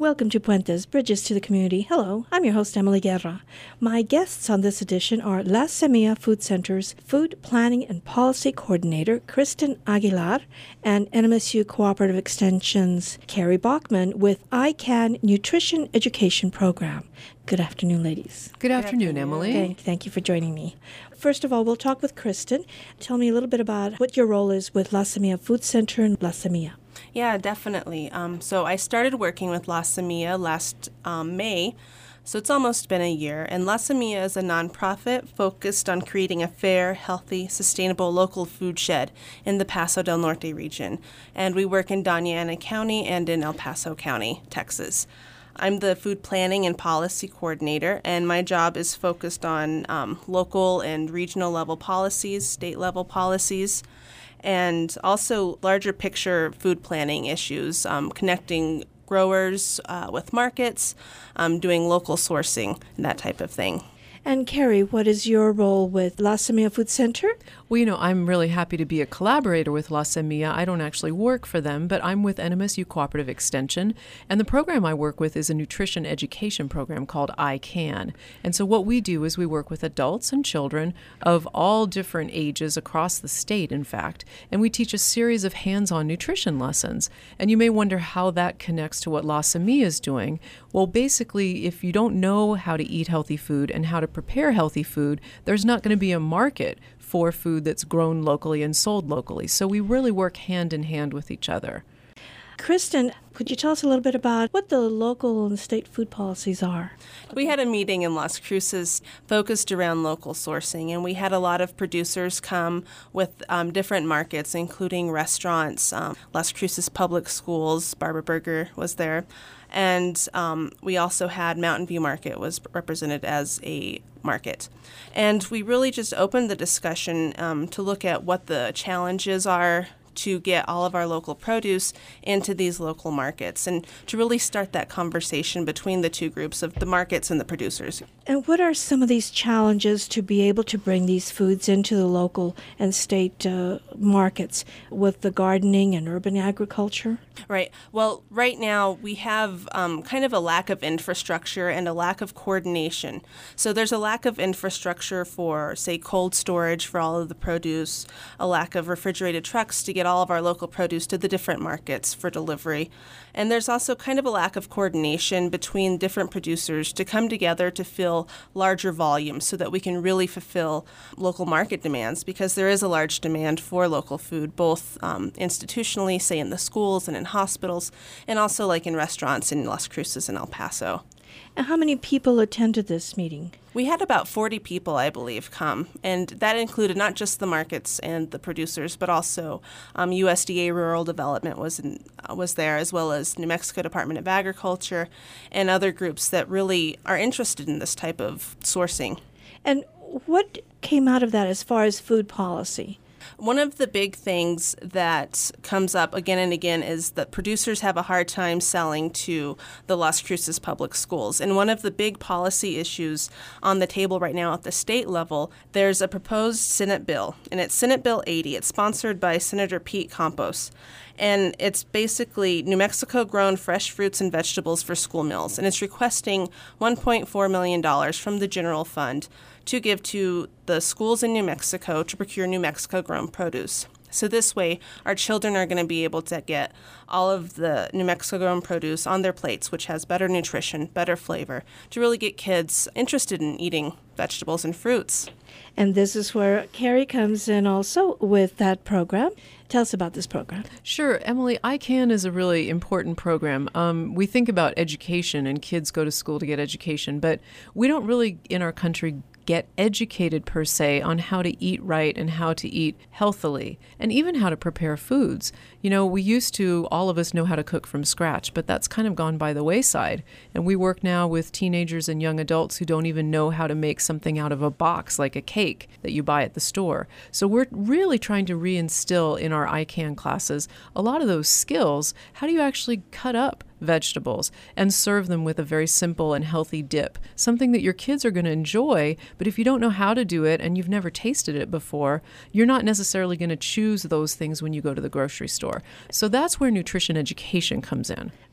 Welcome to Puentes, Bridges to the Community. Hello, I'm your host, Emily Guerra. My guests on this edition are La Semilla Food Center's Food Planning and Policy Coordinator, Kristen Aguilar, and NMSU Cooperative Extension's Carrie Bachman with ICANN Nutrition Education Program. Good afternoon, ladies. Good afternoon, Emily. Thank you for joining me. First of all, we'll talk with Kristen. Tell me a little bit about what your role is with La Semilla Food Center and La Semilla. Yeah, definitely. So I started working with La Semilla last May, so it's almost been a year. And La Semilla is a nonprofit focused on creating a fair, healthy, sustainable local food shed in the Paso del Norte region. And we work in Doña Ana County and in El Paso County, Texas. I'm the food planning and policy coordinator, and my job is focused on local and regional level policies, state level policies, and also larger picture food planning issues, connecting growers with markets, doing local sourcing, and that type of thing. And Carrie, what is your role with La Semilla Food Center? Well, I'm really happy to be a collaborator with La Semilla. I don't actually work for them, but I'm with NMSU Cooperative Extension, and the program I work with is a nutrition education program called ICANN. And so what we do is we work with adults and children of all different ages across the state, in fact, and we teach a series of hands-on nutrition lessons. And you may wonder how that connects to what La Semilla is doing. Well, basically, if you don't know how to eat healthy food and how to prepare healthy food, there's not going to be a market for food that's grown locally and sold locally. So we really work hand in hand with each other. Kristen, could you tell us a little bit about what the local and state food policies are? We had a meeting in Las Cruces focused around local sourcing, and we had a lot of producers come with different markets, including restaurants, Las Cruces Public Schools, Barbara Burger was there, and we also had Mountain View Market was represented as a market. And we really just opened the discussion to look at what the challenges are to get all of our local produce into these local markets and to really start that conversation between the two groups of the markets and the producers. And what are some of these challenges to be able to bring these foods into the local and state markets with the gardening and urban agriculture? Right. Well, right now we have kind of a lack of infrastructure and a lack of coordination. So there's a lack of infrastructure for, say, cold storage for all of the produce, a lack of refrigerated trucks to get all of our local produce to the different markets for delivery. And there's also kind of a lack of coordination between different producers to come together to fill larger volumes so that we can really fulfill local market demands, because there is a large demand for local food, both institutionally, say in the schools and in hospitals, and also like in restaurants in Las Cruces and El Paso. And how many people attended this meeting? We had about 40 people, I believe, come, and that included not just the markets and the producers, but also USDA Rural Development was there, as well as New Mexico Department of Agriculture and other groups that really are interested in this type of sourcing. And what came out of that as far as food policy? One of the big things that comes up again and again is that producers have a hard time selling to the Las Cruces public schools. And one of the big policy issues on the table right now at the state level, there's a proposed Senate bill, and it's Senate Bill 80. It's sponsored by Senator Pete Campos. And it's basically New Mexico-grown fresh fruits and vegetables for school meals. And it's requesting $1.4 million from the general fund to give to the schools in New Mexico to procure New Mexico-grown produce. So this way, our children are going to be able to get all of the New Mexico-grown produce on their plates, which has better nutrition, better flavor, to really get kids interested in eating vegetables and fruits. And this is where Carrie comes in also with that program. Tell us about this program. Sure. Emily, ICANN is a really important program. We think about education, and kids go to school to get education, but we don't really, in our country, get educated per se on how to eat right and how to eat healthily and even how to prepare foods. You know, we used to, all of us know how to cook from scratch, but that's kind of gone by the wayside. And we work now with teenagers and young adults who don't even know how to make something out of a box like a cake that you buy at the store. So we're really trying to reinstill in our ICANN classes a lot of those skills. How do you actually cut up vegetables and serve them with a very simple and healthy dip, something that your kids are going to enjoy, but if you don't know how to do it and you've never tasted it before, you're not necessarily going to choose those things when you go to the grocery store. So that's where nutrition education comes in.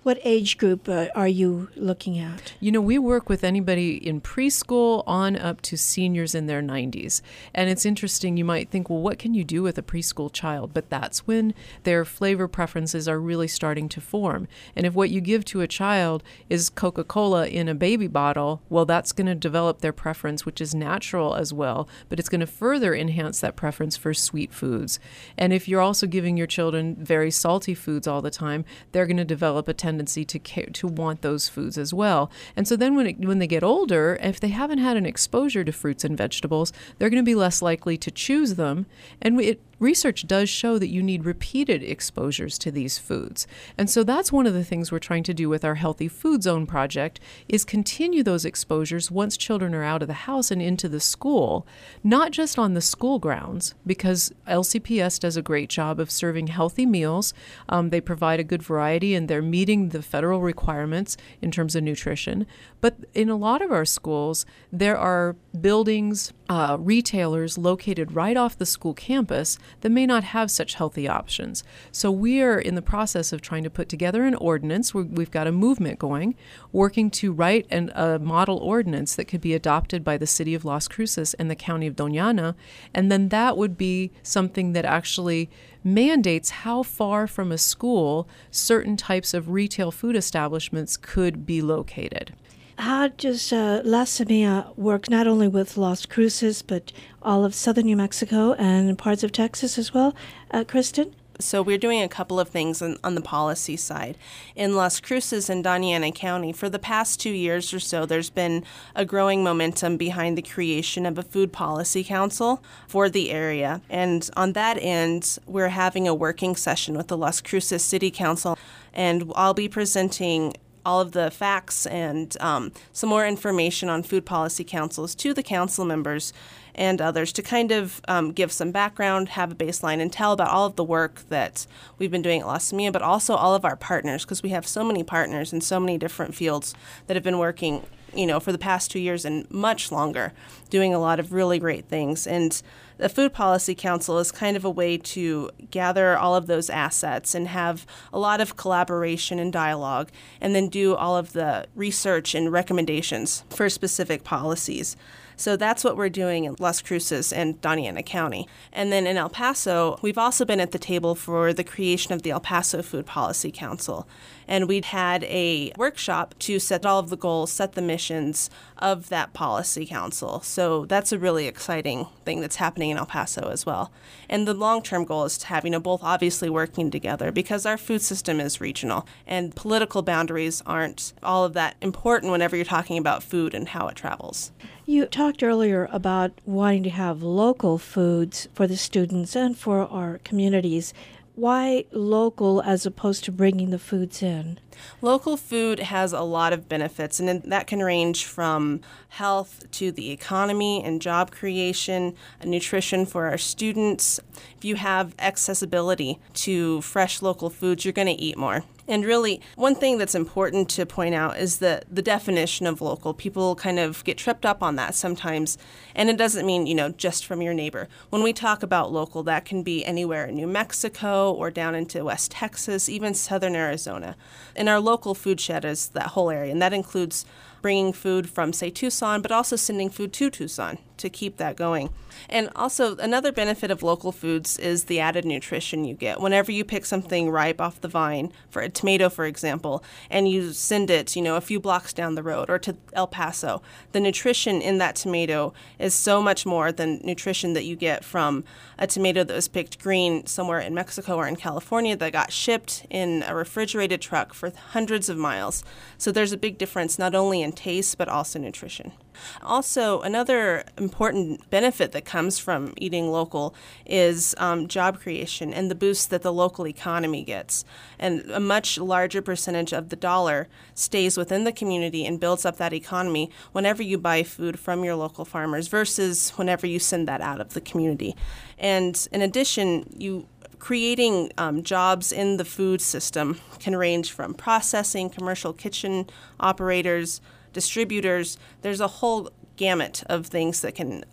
What age group are you looking at? We work with anybody in preschool on up to seniors in their 90s. And it's interesting, you might think, well, what can you do with a preschool child? But that's when their flavor preferences are really starting to form. And if what you give to a child is Coca-Cola in a baby bottle, well, that's going to develop their preference, which is natural as well, but it's going to further enhance that preference for sweet foods. And if you're also giving your children very salty foods all the time, they're going to develop a tendency to want those foods as well. And so then when they get older, if they haven't had an exposure to fruits and vegetables, they're going to be less likely to choose them. And research does show that you need repeated exposures to these foods. And so that's one of the things we're trying to do with our Healthy Food Zone project is continue those exposures once children are out of the house and into the school, not just on the school grounds, because LCPS does a great job of serving healthy meals. They provide a good variety and they're meeting the federal requirements in terms of nutrition. But in a lot of our schools, there are buildings, retailers located right off the school campus that may not have such healthy options. So we are in the process of trying to put together an ordinance. We've got a movement going, working to write a model ordinance that could be adopted by the city of Las Cruces and the county of Doñana. And then that would be something that actually mandates how far from a school certain types of retail food establishments could be located. How does La Semilla work not only with Las Cruces, but all of southern New Mexico and parts of Texas as well? Kristen? So we're doing a couple of things on the policy side. In Las Cruces and Doñana County, for the past 2 years or so, there's been a growing momentum behind the creation of a food policy council for the area. And on that end, we're having a working session with the Las Cruces City Council, and I'll be presenting all of the facts and some more information on food policy councils to the council members and others to kind of give some background, have a baseline, and tell about all of the work that we've been doing at La Semilla, but also all of our partners, because we have so many partners in so many different fields that have been working, for the past 2 years and much longer, doing a lot of really great things. And the Food Policy Council is kind of a way to gather all of those assets and have a lot of collaboration and dialogue, and then do all of the research and recommendations for specific policies. So that's what we're doing in Las Cruces and Doñana County. And then in El Paso, we've also been at the table for the creation of the El Paso Food Policy Council. And we'd had a workshop to set all of the goals, set the missions of that policy council. So that's a really exciting thing that's happening in El Paso as well. And the long-term goal is to have, both obviously working together, because our food system is regional and political boundaries aren't all of that important whenever you're talking about food and how it travels. You talked earlier about wanting to have local foods for the students and for our communities. Why local as opposed to bringing the foods in? Local food has a lot of benefits, and that can range from health to the economy and job creation, nutrition for our students. If you have accessibility to fresh local foods, you're going to eat more. And really, one thing that's important to point out is the definition of local. People kind of get tripped up on that sometimes, and it doesn't mean, just from your neighbor. When we talk about local, that can be anywhere in New Mexico or down into West Texas, even southern Arizona. And our local food shed is that whole area, and that includes bringing food from, say, Tucson, but also sending food to Tucson to keep that going. And also, another benefit of local foods is the added nutrition you get. Whenever you pick something ripe off the vine, for a tomato, for example, and you send it, a few blocks down the road or to El Paso, the nutrition in that tomato is so much more than nutrition that you get from a tomato that was picked green somewhere in Mexico or in California that got shipped in a refrigerated truck for hundreds of miles. So there's a big difference not only in taste, but also nutrition. Also, another important benefit that comes from eating local is job creation and the boost that the local economy gets. And a much larger percentage of the dollar stays within the community and builds up that economy whenever you buy food from your local farmers versus whenever you send that out of the community. And in addition, creating jobs in the food system can range from processing, commercial kitchen operators, distributors. There's a whole gamut of things that can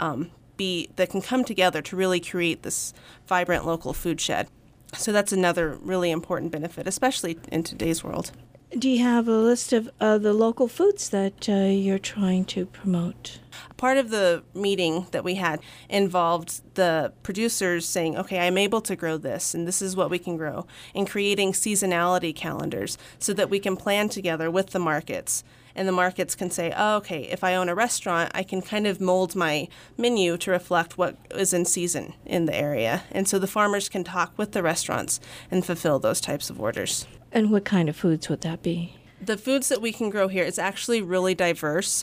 come together to really create this vibrant local food shed. So that's another really important benefit, especially in today's world. Do you have a list of the local foods that you're trying to promote? Part of the meeting that we had involved the producers saying, okay, I'm able to grow this, and this is what we can grow, and creating seasonality calendars so that we can plan together with the markets. And the markets can say, oh, okay, if I own a restaurant, I can kind of mold my menu to reflect what is in season in the area. And so the farmers can talk with the restaurants and fulfill those types of orders. And what kind of foods would that be? The foods that we can grow here is actually really diverse.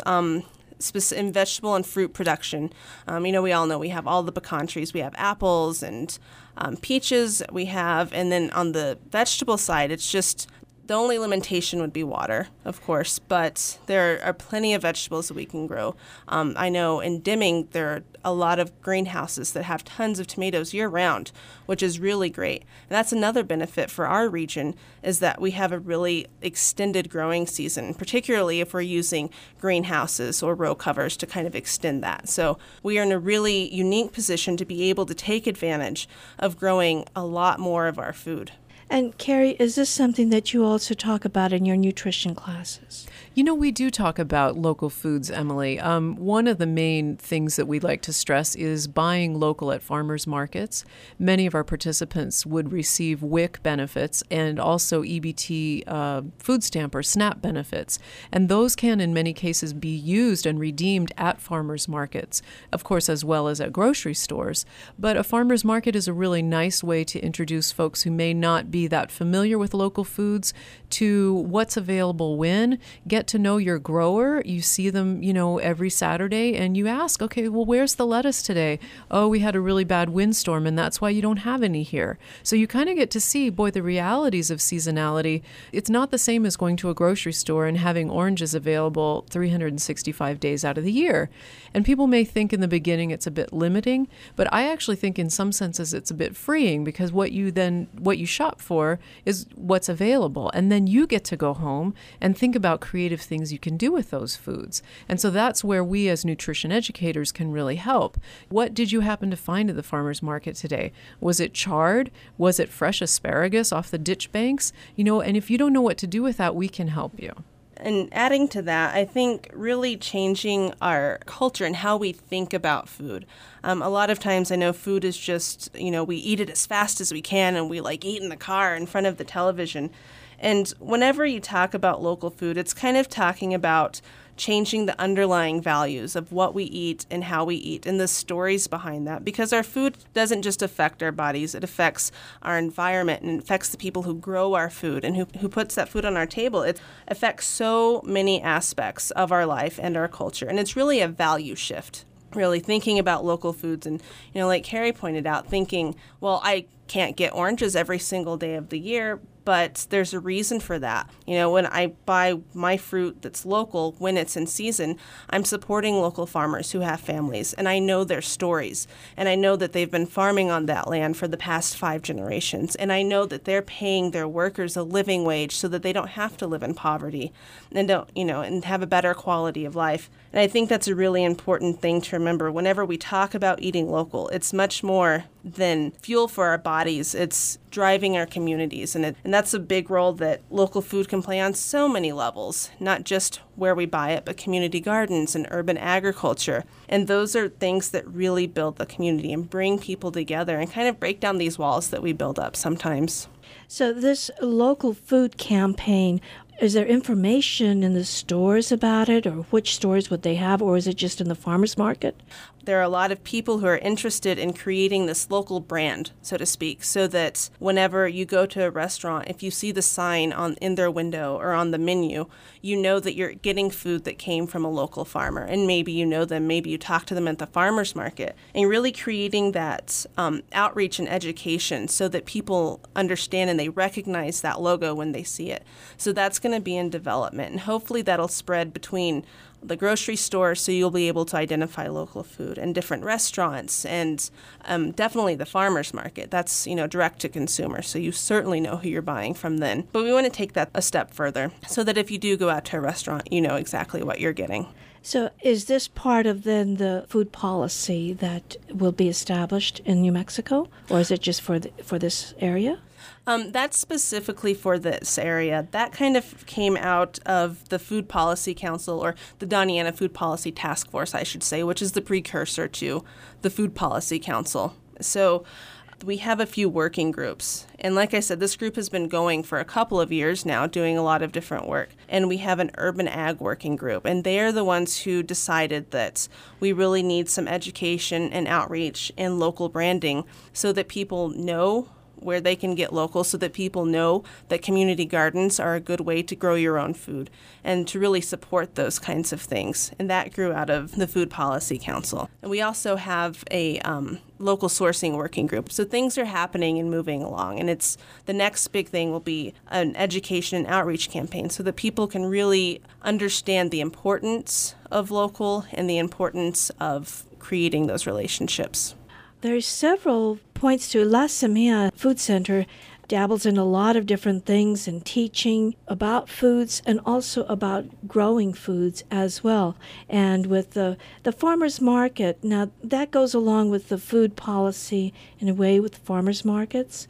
In vegetable and fruit production. We all know we have all the pecan trees. We have apples and peaches we have. And then on the vegetable side, it's just the only limitation would be water, of course, but there are plenty of vegetables that we can grow. I know in Deming, there are a lot of greenhouses that have tons of tomatoes year-round, which is really great. And that's another benefit for our region, is that we have a really extended growing season, particularly if we're using greenhouses or row covers to kind of extend that. So we are in a really unique position to be able to take advantage of growing a lot more of our food. And Carrie, is this something that you also talk about in your nutrition classes? We do talk about local foods, Emily. One of the main things that we like to stress is buying local at farmers markets. Many of our participants would receive WIC benefits and also EBT food stamp or SNAP benefits. And those can, in many cases, be used and redeemed at farmers markets, of course, as well as at grocery stores. But a farmers market is a really nice way to introduce folks who may not be that familiar with local foods to what's available when. Get to know your grower. You see them, every Saturday, and you ask, okay, well, where's the lettuce today? Oh, we had a really bad windstorm, and that's why you don't have any here. So you kind of get to see, the realities of seasonality. It's not the same as going to a grocery store and having oranges available 365 days out of the year. And people may think in the beginning it's a bit limiting, but I actually think in some senses it's a bit freeing, because what you shop for is what's available. And then you get to go home and think about creative things you can do with those foods. And so that's where we as nutrition educators can really help. What did you happen to find at the farmer's market today? Was it chard? Was it fresh asparagus off the ditch banks? And if you don't know what to do with that, we can help you. And adding to that, I think really changing our culture and how we think about food. A lot of times I know food is just, we eat it as fast as we can, and we eat in the car in front of the television. And whenever you talk about local food, it's kind of talking about changing the underlying values of what we eat and how we eat and the stories behind that. Because our food doesn't just affect our bodies, it affects our environment and it affects the people who grow our food and who puts that food on our table. It affects so many aspects of our life and our culture. And it's really a value shift, really thinking about local foods. And, like Carrie pointed out, thinking, well, I can't get oranges every single day of the year, but there's a reason for that. When I buy my fruit that's local, when it's in season, I'm supporting local farmers who have families, and I know their stories, and I know that they've been farming on that land for the past 5 generations, and I know that they're paying their workers a living wage so that they don't have to live in poverty and and have a better quality of life. And I think that's a really important thing to remember whenever we talk about eating local. It's much more than fuel for our bodies. It's driving our communities, and that's a big role that local food can play on so many levels, not just where we buy it, but community gardens and urban agriculture. And those are things that really build the community and bring people together and kind of break down these walls that we build up sometimes. So this local food campaign, is there information in the stores about it, or which stores would they have, or is it just in the farmers market? There are a lot of people who are interested in creating this local brand, so to speak, so that whenever you go to a restaurant, if you see the sign in their window or on the menu, you know that you're getting food that came from a local farmer. And maybe you know them, maybe you talk to them at the farmer's market, and really creating that outreach and education so that people understand and they recognize that logo when they see it. So that's going to be in development, and hopefully that'll spread between the grocery store, so you'll be able to identify local food, and different restaurants, and definitely the farmer's market. That's, direct to consumer, so you certainly know who you're buying from then. But we want to take that a step further so that if you do go out to a restaurant, you know exactly what you're getting. So is this part of then the food policy that will be established in New Mexico, or is it just for this area? That's specifically for this area. That kind of came out of the Food Policy Council, or the Doñana Food Policy Task Force, I should say, which is the precursor to the Food Policy Council. So we have a few working groups. And like I said, this group has been going for a couple of years now, doing a lot of different work. And we have an urban ag working group. And they are the ones who decided that we really need some education and outreach and local branding so that people know where they can get local, so that people know that community gardens are a good way to grow your own food and to really support those kinds of things. And that grew out of the Food Policy Council. And we also have a local sourcing working group. So things are happening and moving along. And it's the next big thing will be an education and outreach campaign so that people can really understand the importance of local and the importance of creating those relationships. There's several points to La Semilla Food Center dabbles in a lot of different things and teaching about foods and also about growing foods as well. And with the farmers market, now that goes along with the food policy in a way with farmers markets.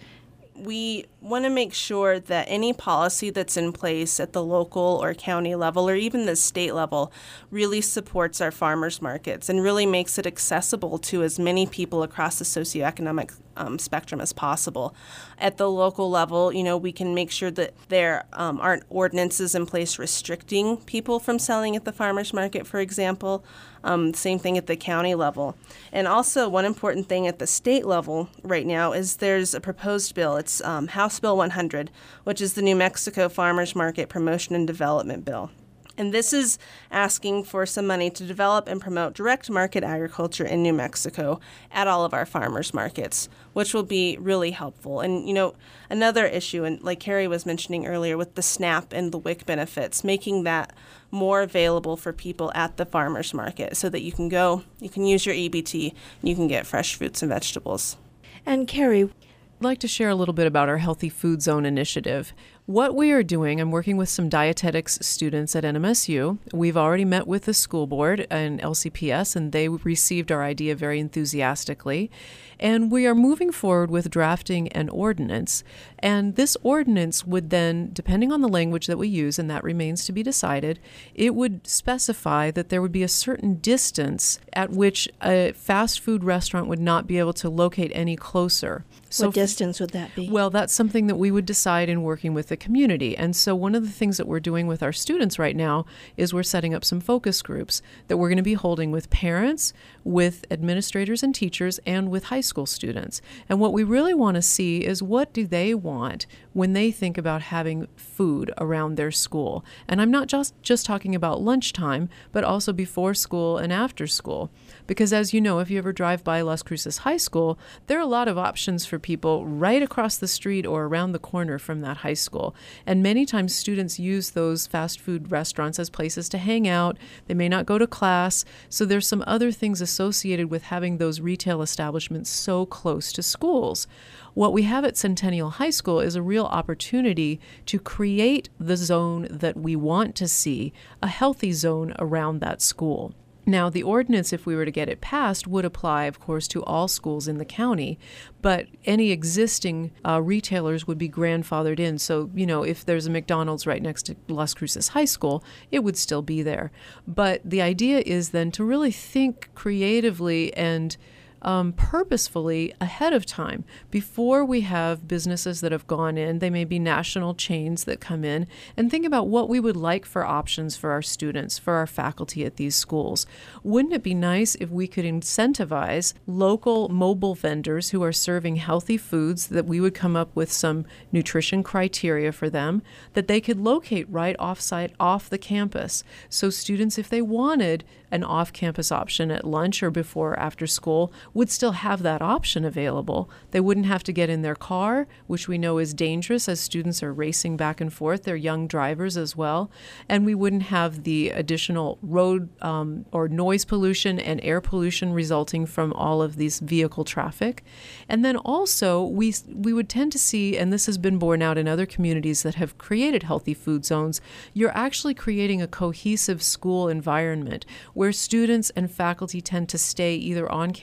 We want to make sure that any policy that's in place at the local or county level or even the state level really supports our farmers markets and really makes it accessible to as many people across the socioeconomic spectrum as possible. At the local level, we can make sure that there aren't ordinances in place restricting people from selling at the farmers market, for example. Same thing at the county level. And also one important thing at the state level right now is there's a proposed bill. It's House Bill 100, which is the New Mexico Farmers Market Promotion and Development Bill. And this is asking for some money to develop and promote direct market agriculture in New Mexico at all of our farmers markets, which will be really helpful. And, another issue, and like Carrie was mentioning earlier with the SNAP and the WIC benefits, making that more available for people at the farmers market so that you can go, you can use your EBT, and you can get fresh fruits and vegetables. And Carrie, I'd like to share a little bit about our Healthy Food Zone initiative. What we are doing, I'm working with some dietetics students at NMSU. We've already met with the school board and LCPS, and they received our idea very enthusiastically. And we are moving forward with drafting an ordinance. And this ordinance would then, depending on the language that we use, and that remains to be decided, it would specify that there would be a certain distance at which a fast food restaurant would not be able to locate any closer. So what distance would that be? Well, that's something that we would decide in working with the community. And so one of the things that we're doing with our students right now is we're setting up some focus groups that we're going to be holding with parents, with administrators and teachers, and with high school students. And what we really want to see is what do they want when they think about having food around their school. And I'm not just talking about lunchtime, but also before school and after school. Because as you know, if you ever drive by Las Cruces High School, there are a lot of options for people right across the street or around the corner from that high school. And many times students use those fast food restaurants as places to hang out. They may not go to class. So there's some other things associated with having those retail establishments so close to schools. What we have at Centennial High School is a real opportunity to create the zone that we want to see, a healthy zone around that school. Now, the ordinance, if we were to get it passed, would apply, of course, to all schools in the county, but any existing retailers would be grandfathered in. So, if there's a McDonald's right next to Las Cruces High School, it would still be there. But the idea is then to really think creatively and purposefully ahead of time before we have businesses that have gone in. They may be national chains that come in, and think about what we would like for options for our students, for our faculty at these schools. Wouldn't it be nice if we could incentivize local mobile vendors who are serving healthy foods, that we would come up with some nutrition criteria for them, that they could locate right off-site, off the campus. So students, if they wanted an off-campus option at lunch or before or after school, would still have that option available. They wouldn't have to get in their car, which we know is dangerous as students are racing back and forth. They're young drivers as well. And we wouldn't have the additional road or noise pollution and air pollution resulting from all of these vehicle traffic. And then also we would tend to see, and this has been borne out in other communities that have created healthy food zones, you're actually creating a cohesive school environment where students and faculty tend to stay either on campus or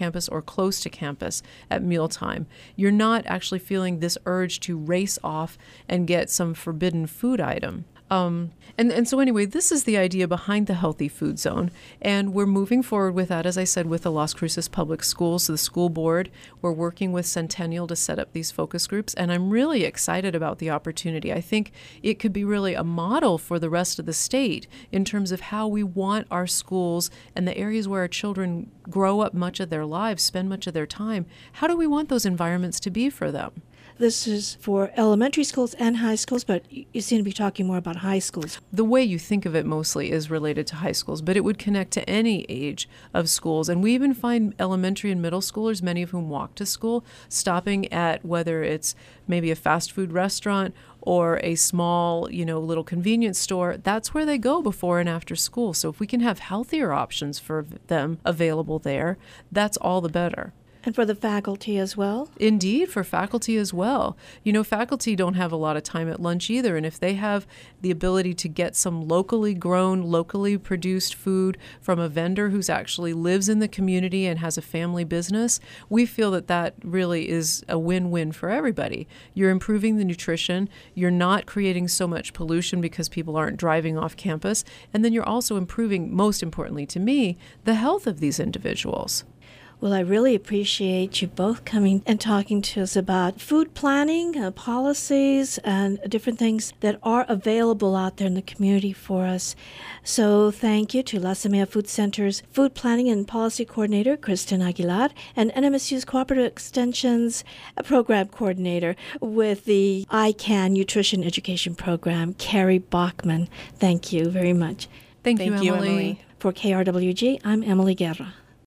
or close to campus at mealtime. You're not actually feeling this urge to race off and get some forbidden food item. And so anyway, this is the idea behind the Healthy Food Zone. And we're moving forward with that, as I said, with the Las Cruces Public Schools, the school board. We're working with Centennial to set up these focus groups. And I'm really excited about the opportunity. I think it could be really a model for the rest of the state in terms of how we want our schools and the areas where our children grow up much of their lives, spend much of their time. How do we want those environments to be for them? This is for elementary schools and high schools, but you seem to be talking more about high schools. The way you think of it mostly is related to high schools, but it would connect to any age of schools. And we even find elementary and middle schoolers, many of whom walk to school, stopping at whether it's maybe a fast food restaurant or a small, little convenience store. That's where they go before and after school. So if we can have healthier options for them available there, that's all the better. And for the faculty as well? Indeed, for faculty as well. Faculty don't have a lot of time at lunch either. And if they have the ability to get some locally grown, locally produced food from a vendor who's actually lives in the community and has a family business, we feel that that really is a win-win for everybody. You're improving the nutrition. You're not creating so much pollution because people aren't driving off campus. And then you're also improving, most importantly to me, the health of these individuals. Well, I really appreciate you both coming and talking to us about food planning, policies, and different things that are available out there in the community for us. So thank you to La Semilla Food Center's Food Planning and Policy Coordinator, Kristen Aguilar, and NMSU's Cooperative Extension's Program Coordinator with the ICANN Nutrition Education Program, Carrie Bachman. Thank you very much. Thank you, Emily. For KRWG, I'm Emily Guerra.